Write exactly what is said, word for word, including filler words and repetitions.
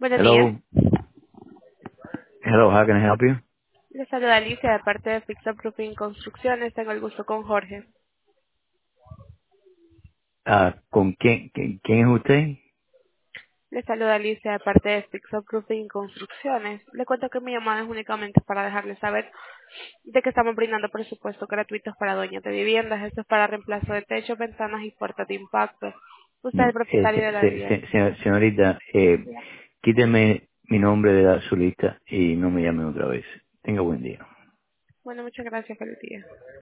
Buenos días. Hello. Hello, how can I help you? Le saluda Alicia de parte de Fix Up Roofing Construcciones. Tengo el gusto con Jorge. Ah, ¿con quién, quién, quién es usted? Le saluda Alicia de parte de Fix Up Roofing Construcciones. Le cuento que mi llamada es únicamente para dejarle saber de que estamos brindando presupuestos gratuitos para dueños de viviendas. Esto es para reemplazo de techos, ventanas y puertas de impacto. Usted es No, el eh, propietario de se- la se- vivienda. se- se- señorita, eh, quíteme mi nombre de la, su lista y no me llame otra vez. Tenga buen día. Bueno, muchas gracias. Feliz día.